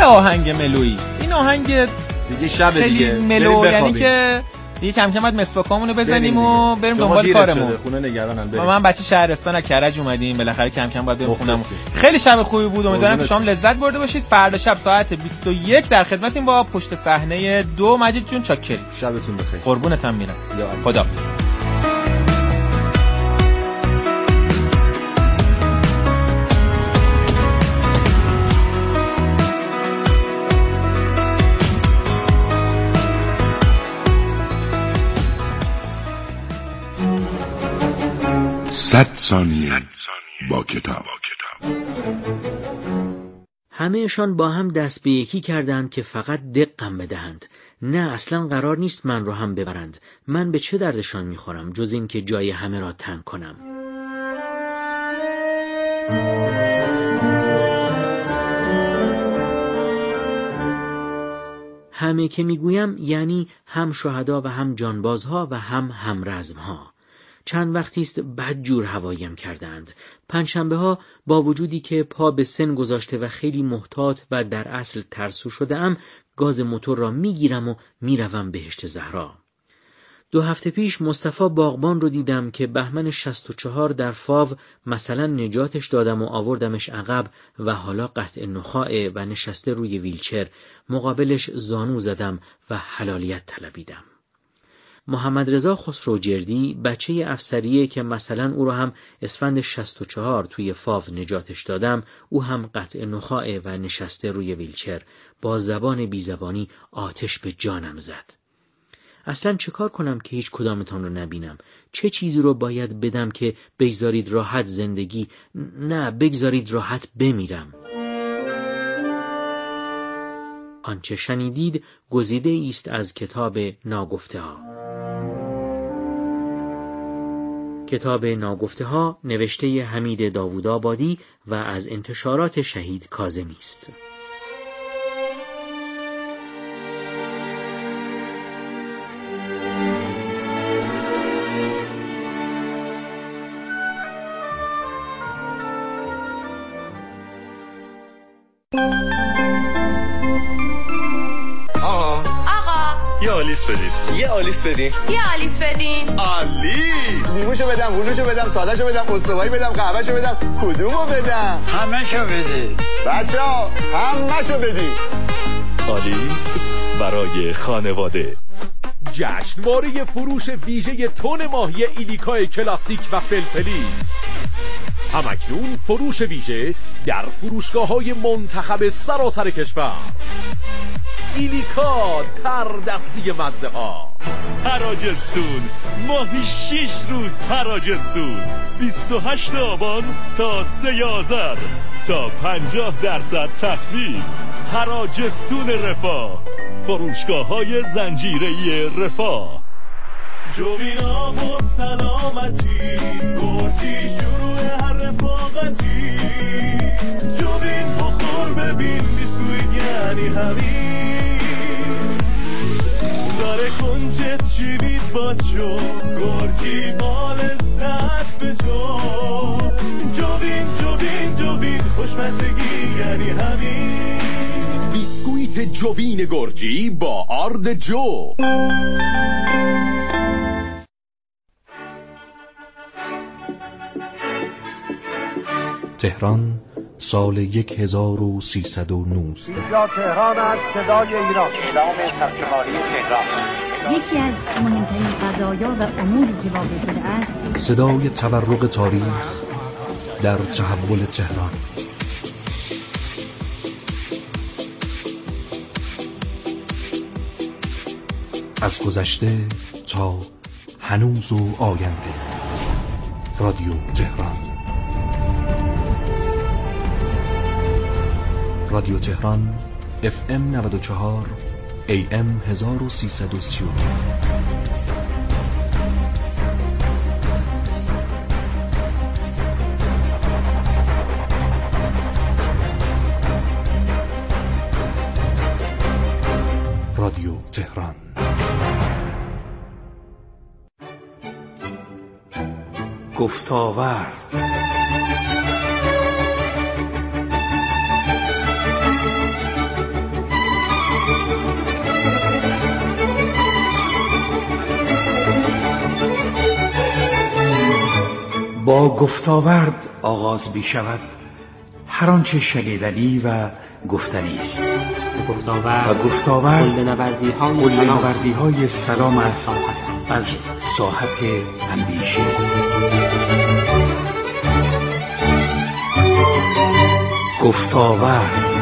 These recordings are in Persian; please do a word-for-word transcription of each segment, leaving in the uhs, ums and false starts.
آهنگ ملویی. این آهنگ دیگه شب دیگه ملو، یعنی که دیگه کم کم باید مسواکامونو بزنیم و بریم دنبال کارمون. خونه نگرانم بریم. ما من بچه شهرستان از کرج اومدیم، بالاخره کم کم باید بریم خونمون. خیلی شب خوبی بود، امیدوارم که شام لذت برده باشید. فردا شب ساعت بیست و یک در خدمتیم با پشت صحنه دو. مجید جون چاکری. شبتون بخیر. قربونتم میرم. خدا. صد ثانیه با کتاب. همه‌شان با هم دست به یکی کردند که فقط دقم بدهند. نه، اصلا قرار نیست من رو هم ببرند. من به چه دردشان میخورم جز این که جای همه را تنگ کنم. همه که میگویم یعنی هم شهدا و هم جانبازها و هم همرزمها. چند وقتی است بدجور هوایم کردند. پنجشنبه ها با وجودی که پا به سن گذاشته و خیلی محتاط و در اصل ترسو شده ام، گاز موتور را میگیرم و میروم بهشت زهرا. دو هفته پیش مصطفی باغبان رو دیدم که بهمن شصت و چهار در فاو مثلا نجاتش دادم و آوردمش عقب و حالا قطع نخاعه و نشسته روی ویلچر. مقابلش زانو زدم و حلالیت طلبیدم. محمد رضا خسروجردی بچه افسریه که مثلا او رو هم اسفند شصت و چهار توی فاو نجاتش دادم، او هم قطع نخاعه و نشسته روی ویلچر. با زبان بی زبانی آتش به جانم زد. اصلا چه کار کنم که هیچ کدامتان رو نبینم؟ چه چیزی رو باید بدم که بگذارید راحت زندگی، نه بگذارید راحت بمیرم؟ آنچه شنیدید گزیده است از کتاب ناگفته ها. کتاب ناگفته ها نوشته حمید داوودآبادی و از انتشارات شهید کاظمی است. یه آلیس بدین. یه آلیس بدین. یه آلیس بدین. آلیس. نیموشو بدم، هلوشو بدم، سادهشو بدم، استوایی بدم، قهوهشو بدم، کدومو بدم؟ همه‌شو بدین. بچه‌ها همه‌شو بدین. آلیس برای خانواده. جشنواره فروش ویژه تن ماهی ایلیکای کلاسیک و فلفلی. همکنون فروش ویژه در فروشگاه‌های منتخب سراسر کشور. ایلیکا تر دستی مزه ها. حراجستون ماهی شش روز حراجستون. بیست و هشت آبان تا سه آذر تا پنجاه درصد تخفیف. حراجستون رفاه، فروشگاه های زنجیره‌ای رفاه. جوینا بود سلامتی، گرچی شروع هر رفاقتی. جوین بخور ببین بیسکویت یعنی همین. داره کنجت شیوید باشو، گرچی بال ست به جو. جوین جوین جوین خوشمزگی یعنی همین. بیسکویت جوین گرجی با آرد جو. تهران سال یک هزار و سیصد و نوزده. اینجا تهران است، صدای ایران. اعلام سرشماری تهران. یکی از مهمترین قضایا و اموری که واقع شده است، صدای تورق تاریخ در تحول تهران. از گذشته تا هنوز و آینده. رادیو تهران. رادیو تهران اف ام نود و چهار ای ام هزار و سیصد و سی و دو. رادیو تهران. گفتاورد. با گفتاورد آغاز می شود هر آنچه شنیدنی و گفتنی است. گفتاورد و گفتاورد قل نوردی های قل سلام, نوردی های سلام از از ساحت اندیشه. گفتاورد.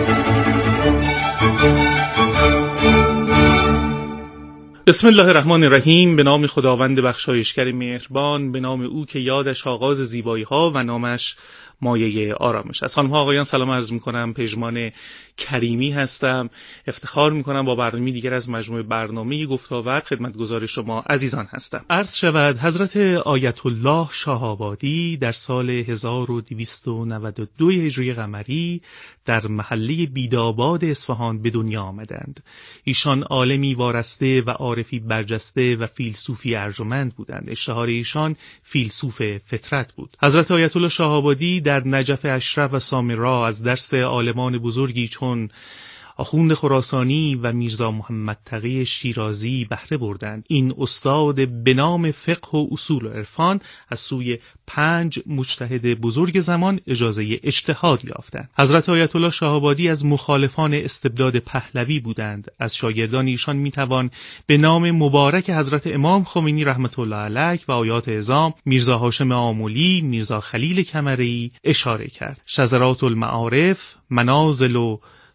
بسم الله الرحمن الرحیم. به نام خداوند بخشایشگر مهربان، به نام او که یادش آغاز زیبایی ها و نامش مایه آرامش است. خانم ها آقایان سلام عرض میکنم. پژمان کریمی هستم. افتخار میکنم با برنامه دیگر از مجموعه برنامه گفتاورد خدمتگزار شما عزیزان هستم. عرض شود حضرت آیت الله شاه‌آبادی در سال هزار و دویست و نود و دو هجری قمری در محله بیداباد اصفهان به دنیا آمدند. ایشان عالمی وارسته و عارفی برجسته و فیلسوفی ارجمند بودند. اشتهار ایشان فیلسوف فطرت بود. حضرت آیت الله شاه‌آبادی در نجف اشرف و سامرا از درس عالمان بزرگی چون آخوند خراسانی و میرزا محمد تقی شیرازی بهره بردند. این استاد به نام فقه و اصول و عرفان از سوی پنج مجتهد بزرگ زمان اجازه اجتهاد یافتند. حضرت آیت الله شاه‌آبادی از مخالفان استبداد پهلوی بودند. از شاگردان ایشان میتوان به نام مبارک حضرت امام خمینی رحمت الله علیه و آیات اعظام، میرزا هاشم آملی، میرزا خلیل کمری اشاره کرد. شذرات المعارف، منازل و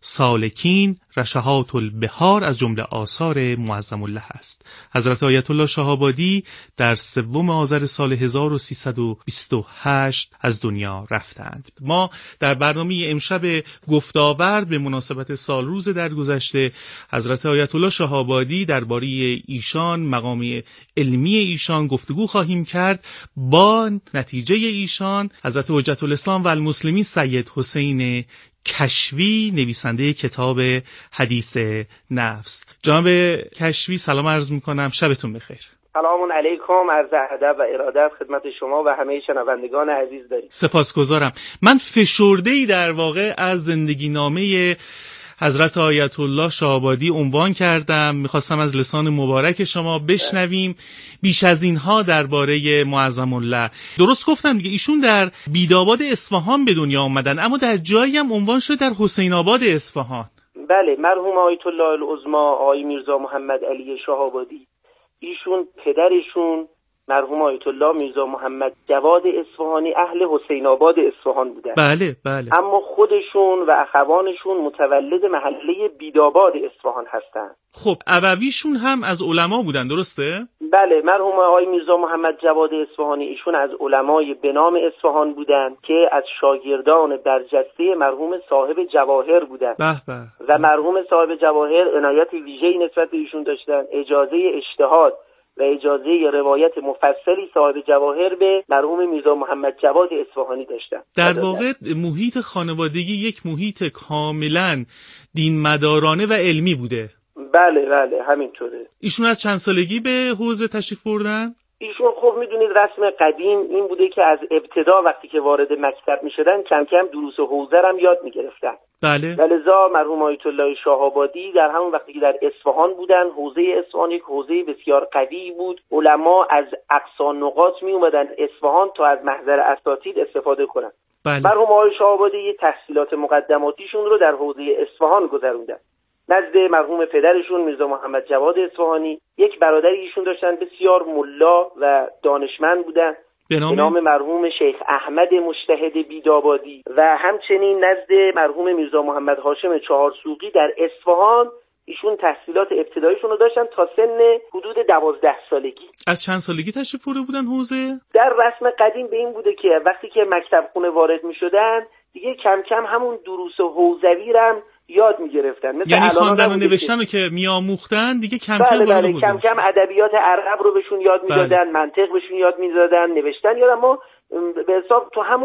سالکین، رشحات البحار از جمله آثار معظم الله است. حضرت آیت الله شاه‌آبادی در سوم آذر سال هزار و سیصد و بیست و هشت از دنیا رفتند. ما در برنامه امشب گفتاورد به مناسبت سالروز درگذشته حضرت آیت الله شاه‌آبادی درباره ایشان، مقام علمی ایشان گفتگو خواهیم کرد با نتیجه ایشان حضرت حجت الاسلام و المسلمین سید حسین کشوی، نویسنده کتاب حدیث نفس. جناب کشوی سلام عرض میکنم، شبتون بخیر. سلام علیکم، عرض ادب و ارادت خدمت شما و همه شنوندگان عزیز داریم. سپاسگزارم. من فشرده‌ای در واقع از زندگی نامه حضرت آیت الله شاه‌آبادی عنوان کردم. میخواستم از لسان مبارک شما بشنویم بیش از اینها درباره معظم الله. درست گفتم دیگه، ایشون در بیداباد اصفهان به دنیا آمدن، اما در جایی هم عنوان شد در حسین آباد اصفهان. بله، مرحوم آیت الله العظمی آقای میرزا محمد علی شاه‌آبادی، ایشون پدرشون مرحوم آیت الله میرزا محمد جواد اصفهانی اهل حسین آباد اصفهان بودن. بله بله. اما خودشون و اخوانشون متولد محله بیداباد اصفهان هستند. خب ابویشون هم از علما بودن، درسته؟ بله، مرحوم آقای میرزا محمد جواد اصفهانی ایشون از علمای به نام اصفهان بودند که از شاگردان برجسته مرحوم صاحب جواهر بودند. به به. و مرحوم صاحب جواهر عنایت ویژه‌ای نسبت به ایشون داشتن، اجازه اجتهاد و اجازه روایت مفصلی صاحب جواهر به مرحوم میرزا محمد جواد اصفهانی داشتن. در واقع محیط خانوادگی یک محیط کاملا دین مدارانه و علمی بوده. بله بله همینطوره. ایشون از چند سالگی به حوزه تشریف بردن؟ ایشون خب میدونید رسم قدیم این بوده که از ابتدا وقتی که وارد مکتب میشدن کم کم دروس حوزه هم یاد میگرفتن. بله. لذا مرحوم آیت الله شاه‌آبادی در همون وقتی که در اصفهان بودن، حوزه اصفهان یک حوزه بسیار قوی بود. علما از اقصا نقاط می اومدن اصفهان تا از محضر اساتید استفاده کنن. بله. مرحوم آقای شاه‌آبادی تحصیلات مقدماتیشون رو در حوزه اصفهان گذروندن. نزد مرحوم پدرشون میرزا محمد جواد اصفهانی یک برادری ایشون داشتن بسیار ملا و دانشمند بودن به نام, به نام مرحوم شیخ احمد مجتهد بیدابادی و همچنین نزد مرحوم میرزا محمد هاشم چهارسوقی در اصفهان ایشون تحصیلات ابتداییشون رو داشتن تا سن حدود دوازده سالگی. از چند سالگی تشریف برده بودن حوزه؟ در رسم قدیم به این بوده که وقتی که مکتب خونه وارد می شدن دیگه کم کم همون دروس حوزوی رم یاد می‌گرفتن. یعنی خواندن و نوشتن رو که می‌آموختن دیگه کم بله کم بله کم کم ادبیات عرب رو بهشون یاد می‌دادن، بله. منطق بهشون یاد می‌دادن، نوشتن یاد. اما به حساب تو همون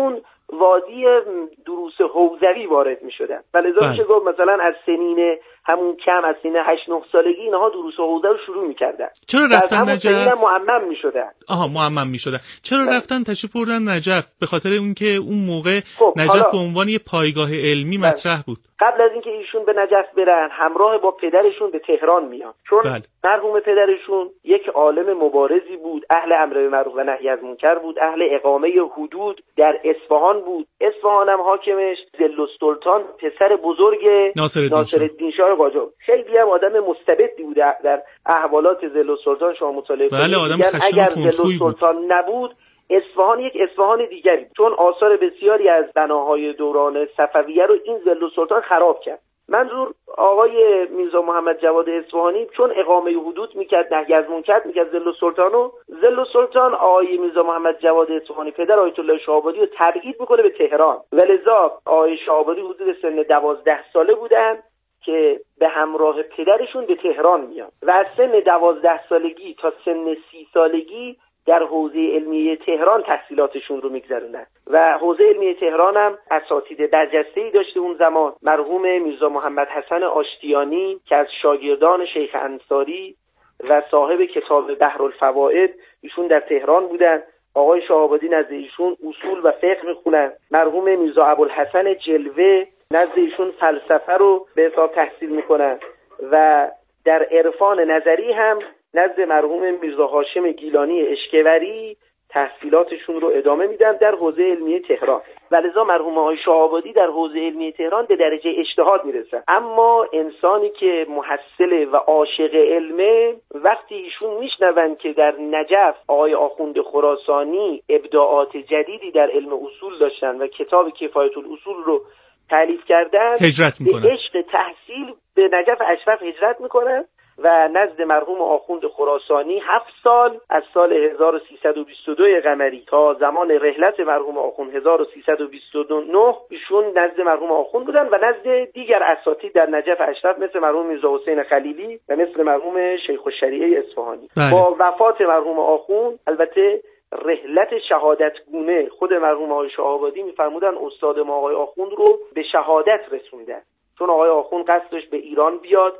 وادی دروس حوزوی وارد میشدن و لذا میشه گفت مثلا از سنین همون کم از سنین هشت نه سالگی اینها دروس حوزه رو شروع میکردن. چرا رفتن نجف؟ معمم میشدن. آها معمم میشدن. چرا بله. رفتن تشریف بردن نجف؟ به خاطر اینکه اون موقع خب نجف به عنوان یه پایگاه علمی بله. مطرح بود. قبل از اینکه ایشون به نجف برن همراه با پدرشون به تهران میان، چون بله. مرحوم پدرشون یک عالم مبارزی بود، اهل امر بالمعروف و نهی از منکر بود، اهل اقامه حدود در اصفهان بود. اصفهان هم حاکمش ضلالسلطان پسر بزرگ ناصرالدین شاه قاجار. خیلی هم آدم مستبدی بود در احوالات ضلالسلطان. شما مطالعه کنید بله اگر ضلالسلطان نبود اصفهان یک اصفهان دیگری، چون آثار بسیاری از بناهای دوران صفویه رو این ضلالسلطان خراب کرد. منظور آقای میرزا محمد جواد اصفهانی چون اقامه حدود میکرد، نهی از منکر میکرد ضلالسلطان و ضلالسلطان آقای میرزا محمد جواد اصفهانی پدر آیت الله شاه آبادی رو تبعید میکنه به تهران و لذا آقای شاه آبادی حدود سن دوازده ساله بودن که به همراه پدرشون به تهران میان و از سن دوازده سالگی تا سن سی سالگی در حوزه علمیه تهران تحصیلاتشون رو میگذرونن و حوزه علمیه تهران هم اساتید برجسته‌ای داشته اون زمان. مرحوم میرزا محمد حسن آشتیانی که از شاگردان شیخ انصاری و صاحب کتاب بحرالفوائد ایشون در تهران بودن. آقای شاه آبادی نزد ایشون اصول و فقه میخونن. مرحوم میرزا ابوالحسن جلوه نزد ایشون فلسفه رو به حساب تحصیل میکنن و در عرفان نظری هم نزد مرحوم میرزا هاشم گیلانی اشکوری تحصیلاتشون رو ادامه میدن در حوزه علمیه تهران و لذا مرحوم آقای شاه آبادی در حوزه علمیه تهران به درجه اجتهاد میرسن. اما انسانی که محصل و عاشق علمه وقتی ایشون میشنون که در نجف آقای آخوند خراسانی ابداعات جدیدی در علم اصول داشتن و کتاب کفایت الاصول رو تالیف کردن، هجرت میکنن. به عشق تحصیل به نجف اشرف هجرت میکنن و نزد مرحوم آخوند خراسانی هفت سال از سال هزار و سیصد و بیست و دو قمری تا زمان رحلت مرحوم آخوند هزار و سیصد و بیست و نه ایشون نزد مرحوم آخوند بودن و نزد دیگر اساتید در نجف اشرف مثل مرحوم میرزا حسین خلیلی و مثل مرحوم شیخ الشریعه اصفهانی. بله. با وفات مرحوم آخوند البته رحلت شهادتگونه خود مرحوم آقای شاه آبادی میفرمودن استاد ما آقای آخوند رو به شهادت رسوندن، چون آقای آخوند قصد داشت به ایران بیاد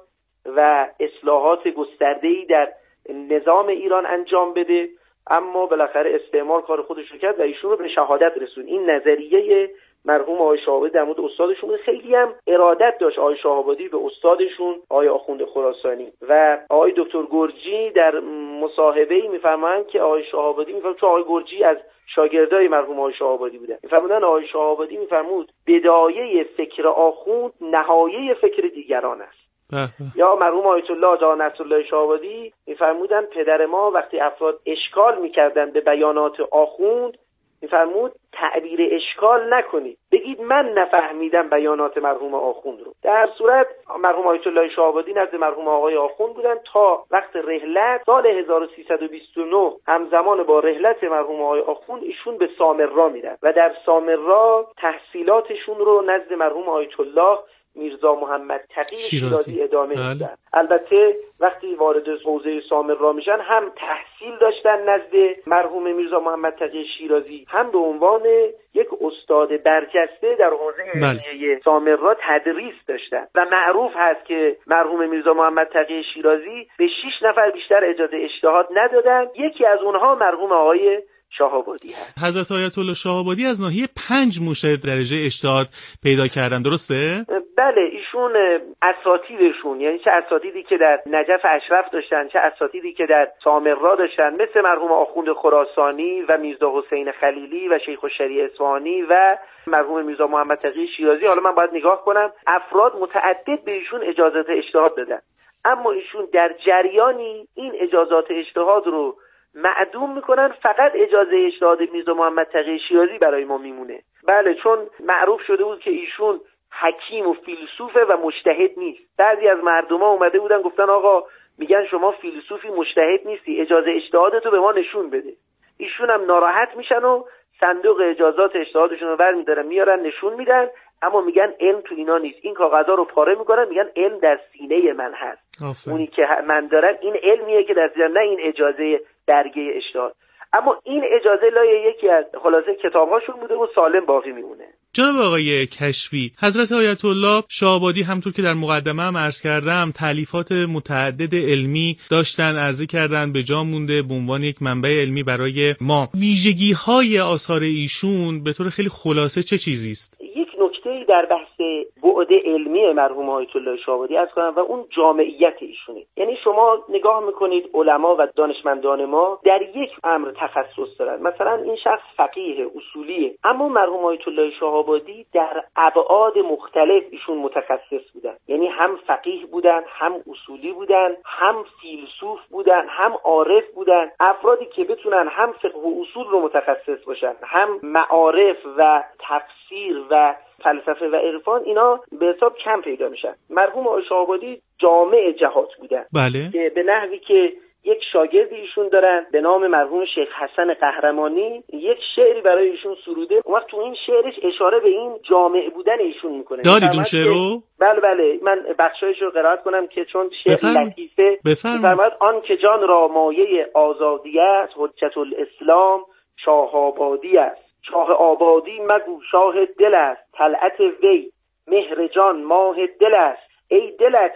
و اصلاحات گسترده‌ای در نظام ایران انجام بده، اما بالاخره استعمار کار خودش رو کرد و ایشون رو به شهادت رسون. این نظریه مرحوم آقای شاه آبادی در مورد استادشون خیلی هم ارادت داشت آقای شاه آبادی به استادشون آقای آخوند خراسانی و آقای دکتر گرجی در مصاحبه‌ای میفرمایند که آقای شاه آبادی میفرمود، چون آقای گرجی از شاگردای مرحوم آقای شاه آبادی بودن، میفرمودن آقای شاه آبادی میفرمود بدایه فکر آخوند نهایه فکر دیگران است. یا مرحوم آیت الله آقا نصرالله شاه آبادی میفرمودن پدر ما وقتی افراد اشکال میکردن به بیانات آخوند میفرمود تعبیر اشکال نکنید، بگید من نفهمیدم بیانات مرحوم آخوند رو. در صورت مرحوم آیت الله شاه آبادی نزد مرحوم آقای آخوند بودن تا وقت رحلت سال هزار و سیصد و بیست و نه همزمان با رحلت مرحوم آقای آخوند ایشون به سامرا میرن و در سامرا تحصیلاتشون رو نزد مرحوم آیت الله میرزا محمد تقی شیرازی ادامه میدن. البته وقتی وارد حوزه سامرا میشن هم تحصیل داشتن نزد مرحوم میرزا محمد تقی شیرازی، هم به عنوان یک استاد برجسته در حوزه علمیه سامرا تدریس داشتن و معروف هست که مرحوم میرزا محمد تقی شیرازی به شش نفر بیشتر اجازه اجتهاد ندادن، یکی از اونها مرحوم آقای شاه آبادی هست. حضرت آیت الله شاه آبادی از ناحیه پنج مجتهد درجه اجتهاد پیدا کردن، درسته؟ بله، ایشون اساتیدشون، یعنی چه اساتیدی که در نجف اشرف داشتن چه اساتیدی که در سامرا داشتن، مثل مرحوم آخوند خراسانی و میرزا حسین خلیلی و شیخ الشریعه اصفهانی و مرحوم میرزا محمد تقی شیرازی. حالا من باید نگاه کنم، افراد متعدد به ایشون اجازات اجتهاد دادن، اما ایشون در جریانی این اجازات اجتهاد رو معدوم میکنن، فقط اجازه اجتهاد میرزا محمد تقی شیرازی برای ما میمونه. بله، چون معروف شده بود که ایشون حکیم و فیلسوفه و مجتهد نیست. بعضی از مردما اومده بودن گفتن آقا میگن شما فیلسوفی مجتهد نیستی، اجازه اجتهادتو به ما نشون بده. ایشون هم ناراحت میشن و صندوق اجازات اجتهادشون رو برمی‌دارن میارن نشون میدن، اما میگن علم تو اینا نیست. این کاغذا رو پاره میکنن، میگن علم در سینه من هست. آفه. اونی که من دارم این علمیه که در سینه، نه این اجازه درگه اجتهاد. اما این اجازه لای یکی از خلاصه کتاب‌هاشون بوده و سالم باقی میمونه. جناب آقای کشفی، حضرت آیت الله شاه‌آبادی همونطور که در مقدمه هم عرض کردم تالیفات متعدد علمی داشتن، عرضه کردن به جا مونده به عنوان یک منبع علمی برای ما. ویژگی‌های آثار ایشون به طور خیلی خلاصه چه چیزی است؟ یک نکته‌ای در بحث بعد علمی مرحوم آیت الله شاه‌آبادی عرض کنم و اون جامعیت ایشونه. یعنی شما نگاه میکنید علما و دانشمندان ما در یک امر تخصص دارن، مثلا این شخص فقیه اصولیه، اما مرحوم آیت الله شاه‌آبادی در ابعاد مختلف ایشون متخصص بودن. یعنی هم فقیه بودن، هم اصولی بودن، هم فیلسوف بودن، هم عارف بودن. افرادی که بتونن هم فقه و اصول رو متخصص باشن، هم معارف و تفسیر و فلسفه و عرفان، اینا به حساب کم پیدا میشن. مرحوم آقای شاه‌آبادی جامع جهات بودن. بله. که به نحوی که یک شاگرد ایشون دارن به نام مرحوم شیخ حسن قهرمانی، یک شعری برای ایشون سروده. اون وقت تو این شعرش اشاره به این جامع بودن ایشون میکنه. دارید اون شعر رو؟ بله بله، من بخشایش رو قرائت کنم که چون شعر لطیفه. بفرمایید. آن که جان را مایه آزادی است، حجت الاسلام شاه آبادی است. شاه آبادی مگو شاه دل است، طلعت وی مهر جان ماه دل است. ای دلت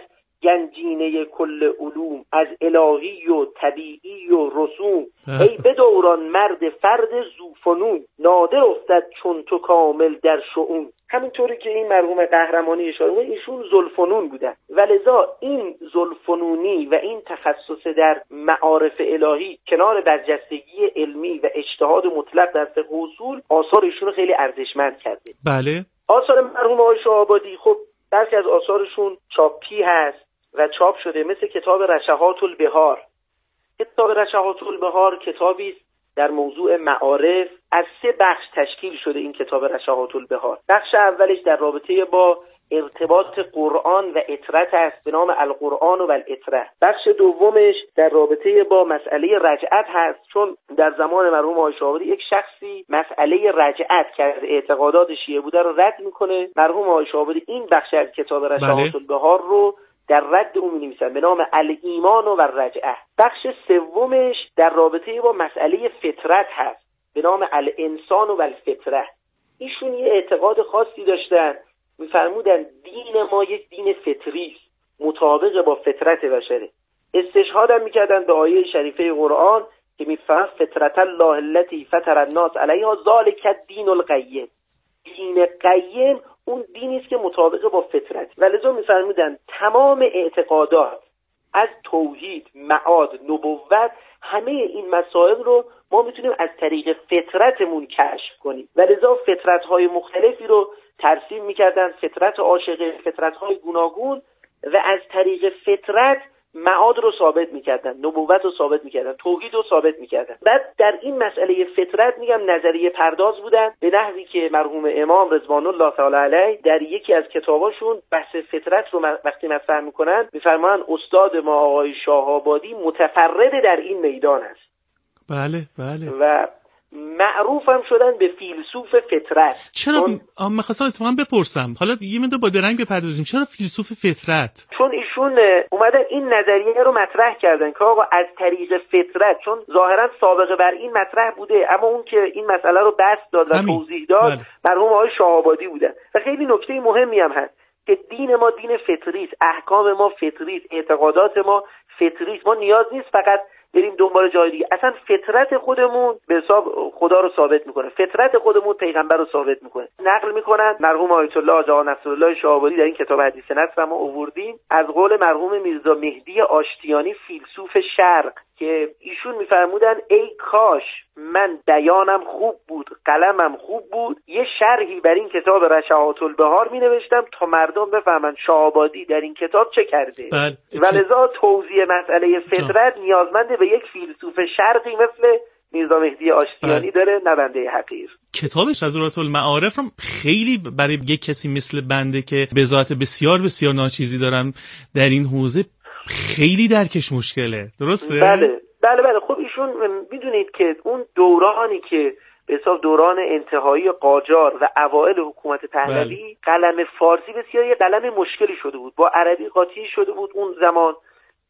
گنجینه کل علوم، از الهی و طبیعی و رسوم. ای به دوران مرد فرد زوفنون، نادر افتد چون تو کامل در شؤون. همینطوری که این مرحوم قهرمانی اشاره می‌کنه، ایشون ذوالفنون بودن و لذا این ذوالفنونی و این تخصص در معارف الهی کنار برجستگی علمی و اجتهاد مطلق در فقه و اصول، آثار ایشون رو خیلی ارزشمند کرده. بله. آثار مرحوم آقای شاه‌آبادی خب برخی از آثارشون چاپی هست و چاپ شده، مثل کتاب رشحات البحار. کتاب رشحات البحار کتابی است در موضوع معارف، از سه بخش تشکیل شده این کتاب رشحات البحار. بخش اولش در رابطه با ارتباط قرآن و اطرت است به نام القرآن و الاطره. بخش دومش در رابطه با مسئله رجعت هست، چون در زمان مرحوم آقای شاه‌آبادی یک شخصی مسئله رجعت که از اعتقادات شیعه بوده رو رد میکنه. مرحوم آقای شاه‌آبادی این بخش از کتاب رشحات البحار رو در رد اون می‌نویسن به نام الایمان و الرجعه. بخش سومش در رابطه با مسئله فطرت هست به نام الانسان و الفطره. ایشون یه اعتقاد خاصی داشتن، می‌فرمودن دین ما یک دین فطری است، مطابق با فطرت بشره. استشهاد هم می‌کردن به آیه شریفه قرآن که می‌فرماید فطرت الله التي فطر الناس علیها ذلک الدین القیم. دین قیم اون دینی است که مطابق با فطرت. ولذا می‌فرمودن تمام اعتقادات از توحید، معاد، نبوت، همه این مسائل رو ما میتونیم از طریق فطرتمون کشف کنیم. ولذا فطرت‌های مختلفی رو ترسیم می‌کردن، فطرت عاشقه، فطرت‌های گوناگون، و از طریق فطرت معاد رو ثابت می‌کردن، نبوت رو ثابت می‌کردن، توحید رو ثابت می‌کردن. بعد در این مسئله فطرت میگم نظریه پرداز بودن، به نحوی که مرحوم امام رضوان الله تعالی علیه در یکی از کتاباشون بحث فطرت رو وقتی مطرح می‌کنن می‌فرمایند استاد ما آقای شاه‌آبادی متفرد در این میدان است. بله بله. و معروف هم شدن به فیلسوف فطرت. چرا چون... می‌خواستم اتفاقا بپرسم، حالا یه مقدار با درنگ بپردازیم، چرا فیلسوف فطرت؟ چون ایشون اومدن این نظریه رو مطرح کردن که آقا از طریق فطرت، چون ظاهرا سابقه بر این مطرح بوده، اما اون که این مسئله رو بسط داد و همین. توضیح داد بله. مرحوم آقای شاه‌آبادی بودن. و خیلی نکته مهمی هم هست که دین ما دین فطری است، احکام ما فطری است، اعتقادات ما فطری است. ما نیاز نیست فقط بریم دنبال جای دیگه. اصلا فطرت خودمون به حساب خدا رو ثابت میکنه، فطرت خودمون پیغمبر رو ثابت میکنه. نقل میکنن مرحوم آیت الله آقا نصرالله شاه‌آبادی در این کتاب حدیث نصر ما آوردیم از قول مرحوم میرزا مهدی آشتیانی فیلسوف شرق که ایشون میفرمودن ای کاش من بیانم خوب بود، قلمم خوب بود، یه شرحی بر این کتاب رشحات البحار می نوشتم تا مردم بفهمن شاه‌آبادی در این کتاب چه کرده. ولذا توضیح مسئله فطرت نیازمند به یک فیلسوف شرقی مثل میرزا مهدی آشتیانی داره، نبنده حقیر. کتابش نظرات المعارف هم خیلی برای یک کسی مثل بنده که به ذات بسیار بسیار ناچیزی دارم در این حوزه خیلی درکش مشکله، درسته؟ بله بله بله. خب ایشون میدونید که اون دورانی که به حساب دوران انتهایی قاجار و اوایل حکومت پهلوی بله. قلم فارسی بسیار یه قلم مشکلی شده بود، با عربی قاطی شده بود اون زمان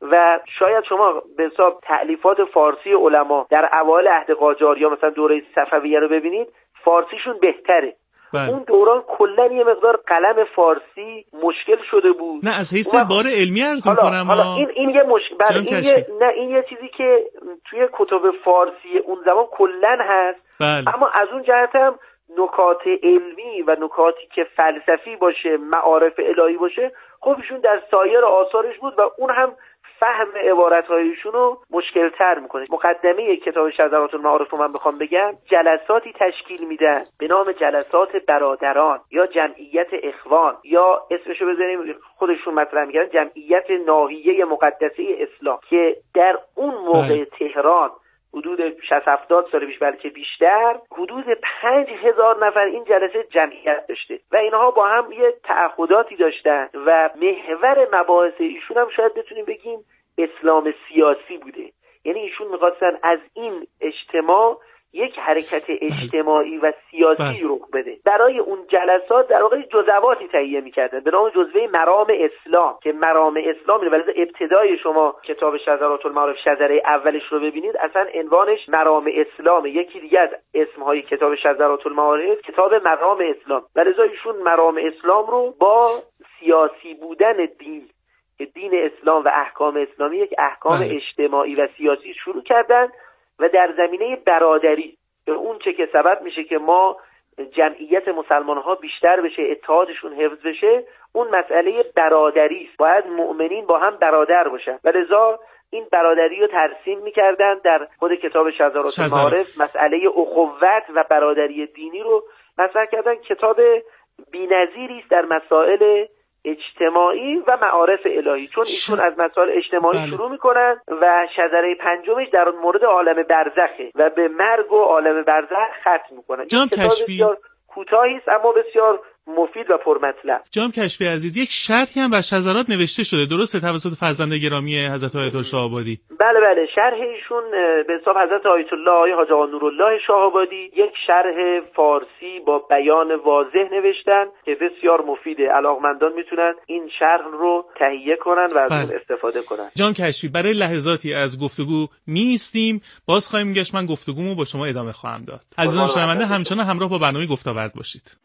و شاید شما به حساب تألیفات فارسی علما در اوایل عهد قاجار یا مثلا دوره صفویه رو ببینید، فارسیشون بهتره. بله. اون دوران کلا یه مقدار قلم فارسی مشکل شده بود. نه از حیث بار علمی عرض می‌کنم. حالا این این یه مشکل بله این یه نه این یه چیزی که توی کتب فارسی اون زمان کلا هست. بله. اما از اون جهت هم نکات علمی و نکاتی که فلسفی باشه، معارف الهی باشه، خب ایشون در سایر آثارش بود و اون هم فهم عبارت‌هایشون رو مشکل‌تر می‌کنه. مقدمه کتاب شذرات المعارف رو من بخوام بگم، جلساتی تشکیل میدن به نام جلسات برادران یا جمعیت اخوان یا اسمشو بزنیم خودشون مطرح می‌کردن جمعیت ناحیه مقدسه اسلام، که در اون موقع تهران حدود شصت هفتاد سال پیش بلکه بیشتر حدود پنج هزار نفر این جلسه جمعیت داشته و اینها با هم یه تعهداتی داشتن و محور مباحث ایشون هم شاید بتونیم بگیم اسلام سیاسی بوده. یعنی ایشون می‌خواستن از این اجتماع یک حرکت اجتماعی و سیاسی رخ بده. برای اون جلسات در واقع جزواتی تهیه می‌کردن به نام جزوه مرام اسلام، که مرام اسلام ولی ابتدای شما کتاب شذرات المعارف شذره اولش رو ببینید اصلا عنوانش مرام اسلام. یکی دیگه از اسم‌های کتاب شذرات المعارف کتاب مرام اسلام. ولی ایشون مرام اسلام رو با سیاسی بودن دین، که دین اسلام و احکام اسلامی یک احکام بله. اجتماعی و سیاسی شروع کردن و در زمینه برادری به اون چه که سبب میشه که ما جمعیت مسلمان ها بیشتر بشه، اتحادشون حفظ بشه، اون مسئله برادری است. باید مؤمنین با هم برادر باشن و لذا این برادری رو ترسیم میکردن. در خود کتاب شذرات المعارف مسئله اخوت و برادری دینی رو مطرح کردن. کتاب بی‌نظیری است در مسائل اجتماعی و معارف الهی، چون ایشون از مسائل اجتماعی بله. شروع میکنن و شذره پنجمش در مورد عالم برزخه و به مرگ و عالم برزخ ختم میکنن. جناب کشفی بسیار کوتاهی است اما بسیار مفید و پرمطلب. جناب کشفی عزیز، یک شرحی هم بر شذرات نوشته شده درسته توسط فرزند گرامی حضرت آیت الله شاه آبادی؟ بله بله، شرح ایشون به حساب حضرت آیت الله آقای حاج آقا نورالله شاه آبادی یک شرح فارسی با بیان واضح نوشتن که بسیار مفیده. علاقمندان میتونن این شرح رو تهیه کنن و از اون استفاده کنن. جناب کشفی، برای لحظاتی از گفتگو میستیم، باز خواهیم گشت. من گفتگومو با شما ادامه خواهم داد. عزیزان شنونده همچنان همراه با برنامه گفت‌وگو باشید.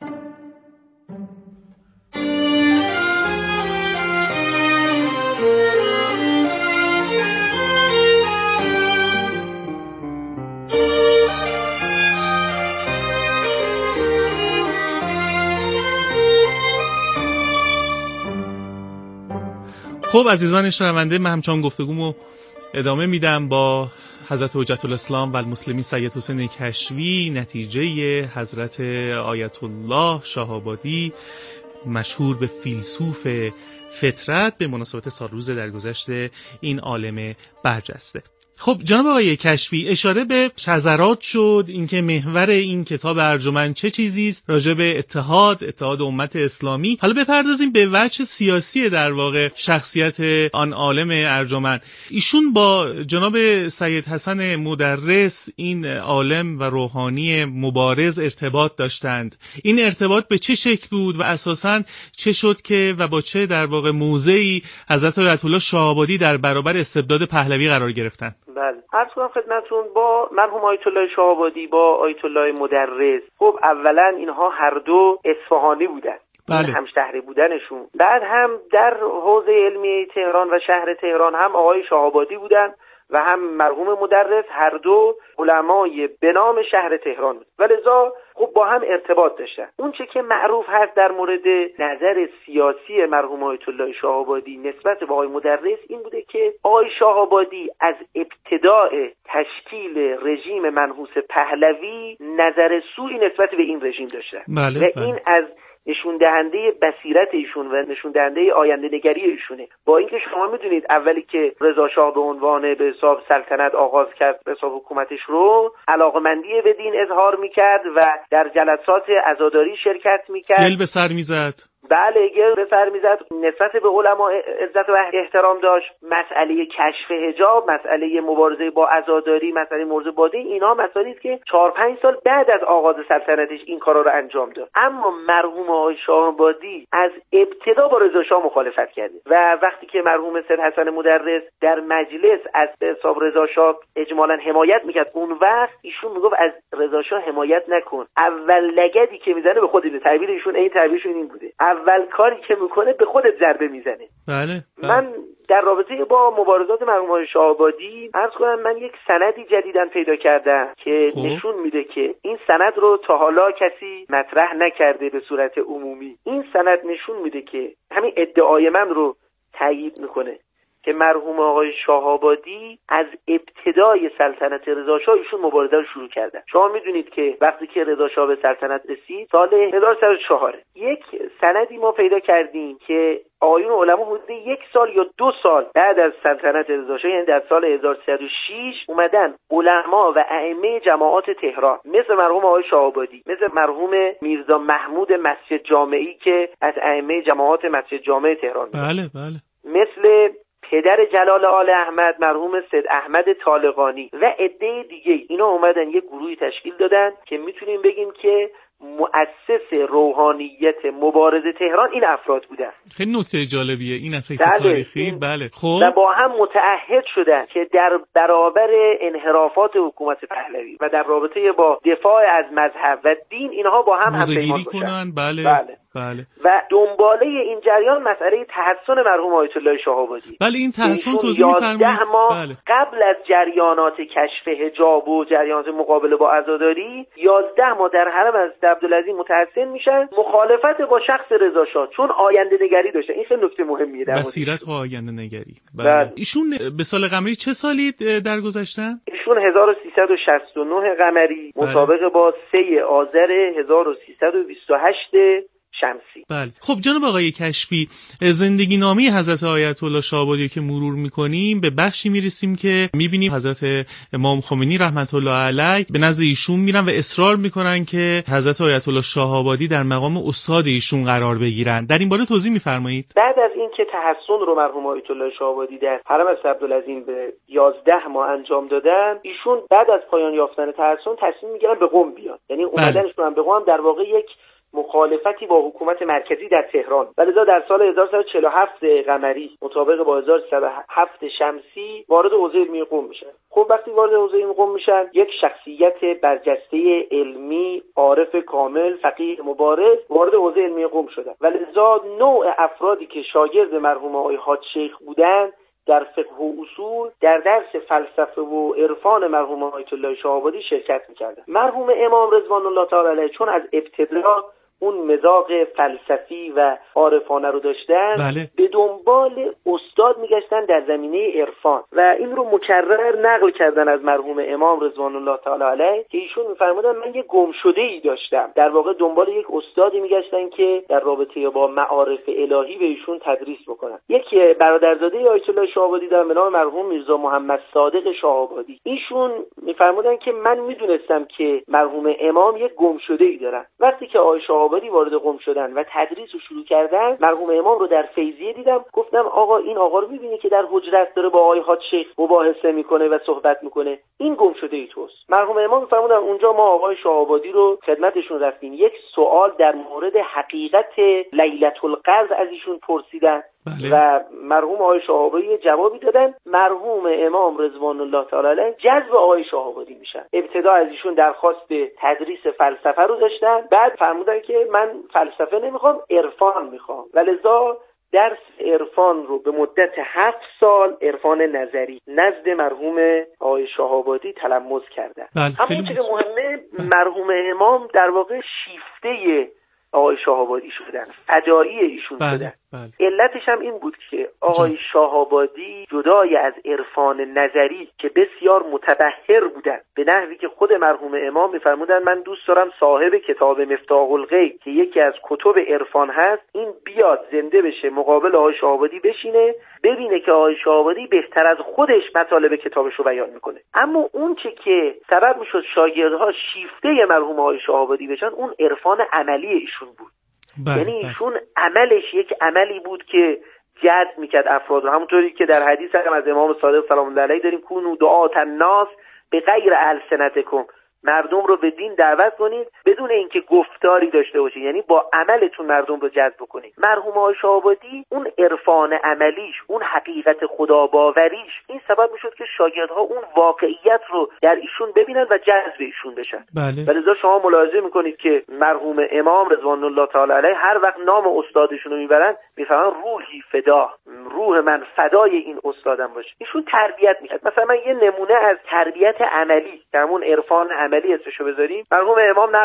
خب عزیزان شنونده، من همچنان گفتگومو ادامه میدم با حضرت حجت الاسلام و المسلمین سید حسین کشفی، نتیجه حضرت آیت الله شاه آبادی مشهور به فیلسوف فطرت به مناسبت سالروز درگذشت این عالم برجسته. خب جناب آقای کشفی، اشاره به شذرات شد، اینکه محور این کتاب ارجمند چه چیزی است، راجع به اتحاد اتحاد امت اسلامی. حالا بپردازیم به وجه سیاسی در واقع شخصیت آن عالم ارجمند. ایشون با جناب سید حسن مدرس، این عالم و روحانی مبارز، ارتباط داشتند. این ارتباط به چه شکل بود و اساساً چه شد که و با چه در واقع موضعی حضرت آیت الله شاه آبادی در برابر استبداد پهلوی قرار گرفتند؟ بله، عرض کنم خدمتتون با مرحوم آیت الله شاه آبادی با آیت الله مدرس، خب اولا اینها هر دو اصفهانی بودن. بله. هم شهری بودنشون، بعد هم در حوزه علمی تهران و شهر تهران هم آقای شاه آبادی بودن و هم مرحوم مدرس، هر دو علمای به نام شهر تهران بود و لذا خب با هم ارتباط داشتن. اون چه که معروف هست در مورد نظر سیاسی مرحوم آیت الله شاه آبادی نسبت به آقای مدرس این بوده که آقای شاه آبادی از ابتداء تشکیل رژیم منحوس پهلوی نظر سوئی نسبت به این رژیم داشتن. بله، و بله. این از نشون دهنده بصیرت ایشون و نشون دهنده آینده نگری ایشونه. با اینکه شما میدونید اولی که رضا شاه به عنوان به حساب سلطنت آغاز کرد به حساب حکومتش رو، علاقمندی به دین اظهار میکرد و در جلسات عزاداری شرکت میکرد، گل به سر میزد. بله گل سر میزد، نسبت به علما عزت و احترام داشت. مسئله کشف حجاب، مسئله مبارزه با عزاداری، مسئله مبارزه با دین، اینا مسائلی است که چهار پنج سال بعد از آغاز سلطنتش این کارا رو انجام داد. اما مرحوم آقای شاه‌آبادی از ابتدا با رضا شاه مخالفت کرده و وقتی که مرحوم سید حسن مدرس در مجلس از حساب رضا شاه اجمالاً حمایت میکرد، اون وقت ایشون میگفت از رضا شاه حمایت نکن، اول لگدی که میزنه به خودت. تعبیر ایشون این تعبیرشون این بوده، اول کاری که میکنه به خودت ضربه میزنه. بله, بله. من در رابطه با مبارزات مرحوم آقای شاه‌آبادی عرض کنم من یک سندی جدیداً پیدا کردم که خوب. نشون میده که این سند رو تا حالا کسی مطرح نکرده به صورت عمومی. این سند نشون میده که همین ادعای من رو تایید میکنه که مرحوم آقای شاه‌آبادی از ابتدای سلطنت رضا شاه ایشون مبارزه رو شروع کردن. شما میدونید که وقتی که رضا شاه به سلطنت رسید سال هزار و سیصد و چهار، یک سندی ما پیدا کردیم که آیون علما حدود یک سال یا دو سال بعد از سلطنت رضا شاه، یعنی در سال هزار و سیصد و شش، اومدن علما و ائمه جماعات تهران مثل مرحوم آقای شاه‌آبادی، مثل مرحوم میرزا محمود مسجد جامعی که از ائمه جماعات مسجد جامع تهران بود، بله بله، مثل پدر جلال آل احمد مرحوم سید احمد طالقانی و عده دیگه، اینا اومدن یک گروهی تشکیل دادن که میتونیم بگیم که مؤسس روحانیت مبارزه تهران این افراد بودن. خیلی نکته جالبیه این اساس بله، تاریخی. بله خب، و با هم متعهد شدن که در برابر انحرافات حکومت پهلوی و در رابطه با دفاع از مذهب و دین اینها با هم همپیمان کنن. بله بله بله. و دنباله این جریان مسئله تحسن مرحوم آیت الله شاه‌آبادی. بله این تحسن توضیح می‌فرمایید. یازده ماه بله. قبل از جریانات کشف حجاب و جریانات مقابله با عزاداری، یازده ماه در حرم از عبدالعزیز متحسن میشن مخالفت با شخص رضا شاه، چون آینده نگری داشتن. این خیلی نکته مهمیه در بصیرت و آینده نگری. بله. بله. ایشون به سال قمری چه سالی درگذشتن؟ ایشون هزار و سیصد و شصت و نه قمری مطابق با سه آذر هزار و سیصد و بیست و هشت شمسی. بله. خب جناب آقای کشفی، زندگی نامه حضرت آیت الله شاه‌آبادی که مرور می‌کنیم به بخشی می‌رسیم که می‌بینیم حضرت امام خمینی رحمت الله علیه به نزد ایشون میرن و اصرار می‌کنن که حضرت آیت الله شاه‌آبادی در مقام استاد ایشون قرار بگیرن. در این باره توضیح می‌فرمایید؟ بعد از اینکه تحسن رو مرحوم آیت الله شاه‌آبادی در حرم از عبدالعزیز به یازده ماه انجام دادن، ایشون بعد از پایان یافتن تحسن تصمیم می‌گیرن به قم بیان. یعنی اومدنشون به قم در واقع یک مخالفتی با حکومت مرکزی در تهران. ولذا در سال هزار و سیصد و چهل و هفت قمری مطابق با هزار و سیصد و هفت شمسی وارد حوزه علمی قم میشن. خب وقتی وارد حوزه علمی قم میشن، یک شخصیت برجسته علمی، عارف کامل، فقیه مبارز وارد حوزه علمی قم شدن. ولذا نوع افرادی که شاگرد مرحوم آقای حاج شیخ بودن در فقه و اصول، در درس فلسفه و عرفان مرحوم آیت الله شاه‌آبادی شرکت می‌کردند. مرحوم امام رضوان الله تعالی علیه چون از ابتدا اون مذاق فلسفی و عارفانه رو داشتن، بله. به دنبال استاد میگشتن در زمینه عرفان و این رو مکرر نقل کردن از مرحوم امام رضوان الله تعالی علیه که ایشون میفرمودن من یه گمشده‌ای داشتم. در واقع دنبال یک استادی میگشتن که در رابطه با معارف الهی به ایشون تدریس بکنن. یک برادرزاده آیت الله شاه‌آبادی دارن به نام مرحوم میرزا محمد صادق شاه‌آبادی. ایشون میفرمودن که من میدونستم که مرحوم امام یک گمشده‌ای دارن. وقتی که آیت شاه‌آبادی وارد قم شدن و تدریس رو شروع کردن، مرحوم امام رو در فیضیه دیدم، گفتم آقا این آقا رو می‌بینی که در حجرت داره با آقای حاج شیخ مباحثه میکنه و صحبت میکنه، این گمشده ای توست. مرحوم امام می‌فرمودن اونجا ما آقای شاه‌آبادی رو خدمتشون رفتیم، یک سوال در مورد حقیقت لیلة القدر از ایشون پرسیدن. بله. و مرحوم آقای شاه‌آبادی جوابی دادن. مرحوم امام رضوان الله تعالی علیه جذب آقای شاه‌آبادی میشن. ابتدا از ایشون درخواست تدریس فلسفه رو داشتن، بعد فرمودن که من فلسفه نمیخوام، عرفان میخوام. ولذا درس عرفان رو به مدت هفت سال عرفان نظری نزد مرحوم آقای شاه‌آبادی تلمذ کردن. بله. اما چیز مهمه، مرحوم امام در واقع شیفته آقای شاه‌آبادی شدن، فدایی ایشون بله. شدن. بله. علتش هم این بود که آقای شاه‌آبادی جدای از عرفان نظری که بسیار متبحر بودن، به نحوی که خود مرحوم امام می‌فرمودن من دوست دارم صاحب کتاب مفتاح الغیب که یکی از کتب عرفان هست، این بیاد زنده بشه مقابل آقای شاه‌آبادی بشینه، ببینه که آقای شاه‌آبادی بهتر از خودش مطالب کتابش رو بیان میکنه. اما اون چه که سبب میشد شاگردها شیفته مرحوم آقای شاه‌آبادی بشن، اون عرفان عملی ایشون بود. یعنی ایشون عملش یک عملی بود که جذب میکرد افراد رو، همونطوری که در حدیث هم از امام صادق سلام الله علیه داریم کونوا دعاة الناس بغیر السنتکم، مردم رو به دین دعوت کنید بدون اینکه گفتاری داشته باشید، یعنی با عملتون مردم رو جذب کنید. مرحوم آقای شهابادی اون عرفان عملیش، اون حقیقت خداباوریش این سبب میشد که شاگردها اون واقعیت رو در ایشون ببینن و جذب ایشون بشن. بله. و لذا شما ملاحظه میکنید که مرحوم امام رضوان الله تعالی علیه هر وقت نام استادشون رو میبرن میفهمن روحی فدا، روح من فدای این استادم باشه. ایشون تربیت میکرد. مثلا من یه نمونه از تربیت عملی که همون عرفان عملی اسمشو بذاریم، مرحوم امام